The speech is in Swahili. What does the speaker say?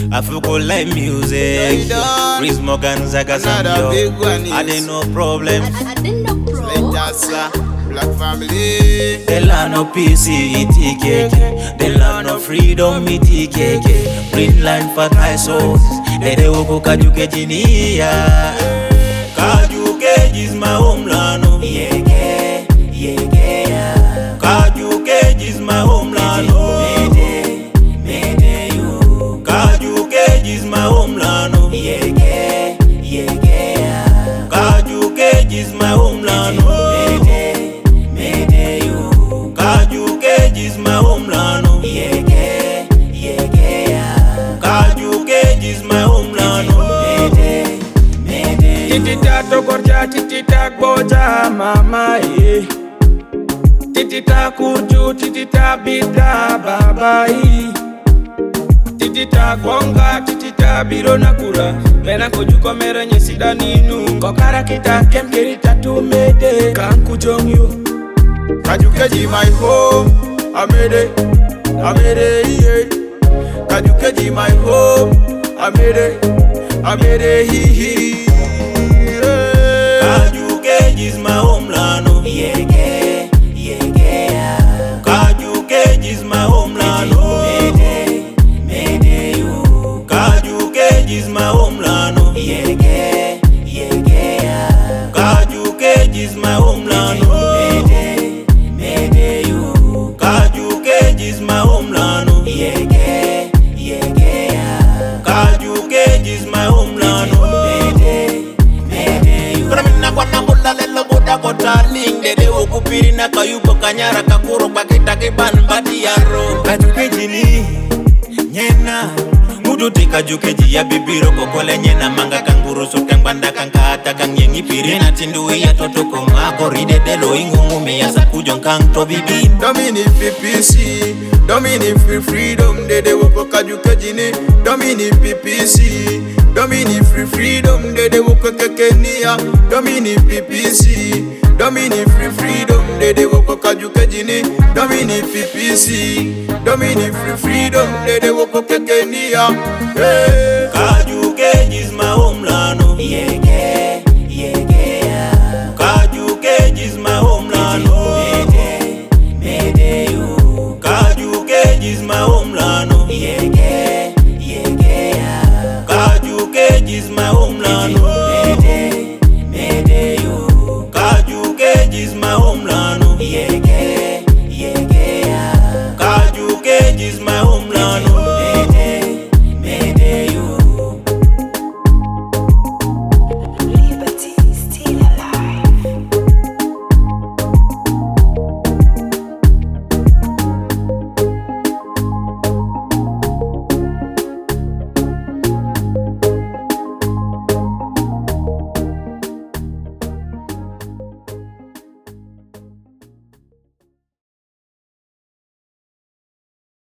I feel cool like music. Chris Morgan, Zaga Sambio. I didn't no problem. I didn't know, bro. Black family. The land of peace, ETKK. The land of freedom, ETKK. Green line for thy souls. Dede woko Kajuke Jinia. Kajuke is my homeland. Yeke, yeke. Kajuke is my homeland. Mede you. Kajuke is my homeland. Yeke, yeke. Kajuke is my homeland. Mede you. Kajuke is my homeland. Yeke, yeke. Kajuke is my homeland. Titita tokorja, titita boja mama ye. Titita kuju, titita bida baba ye. Titita gonga, titita biro nakura. Pena koju komera nyesida ninu. Kokara kita kem kirita tu mede. Kanku jongyo. Kajukeji my home. I made it, yeah. Kajukeji my home. I made it, hee. Kajuke is my homeland. Yeke, yeke. Kajuke is my homeland. Mede you. Kajuke is my homeland. Yeke, yeke. Kajuke is my homeland. Mede you. Kajuke is my homeland. Yeke, yeke. Kajuke is my homeland. Dede ukupiri na kayupo kanyara kakuro kwa kitake banbati yaro. Kajukeji ni nyena muduti kajukeji ya bibiro kokole nyena manga kanguru suteng banda kangkata kang yengi piri na tindui ya totoko mako ride delo ingungu meyasa kujong kang to bibi. Domini PPC, Domini free freedom. Dede woko kajukeji ni Domini PPC, Domini free freedom. Dede woko kekenia Domini PPC, Domini free freedom. Dede woko kajukeji ni Domini PPC, Domini free freedom. Dede woko kekenia. Hey. Kajuke is my homeland. Yeke, yeke. Kajuke is my homeland. Mede you. Kajuke is my homeland. Yeke, yeke. Kajuke is my homeland.